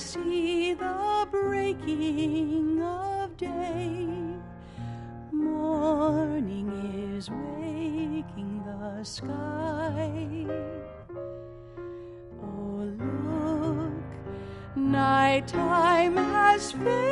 see the breaking of day. Morning is waking the sky. Oh, look, nighttime has faded.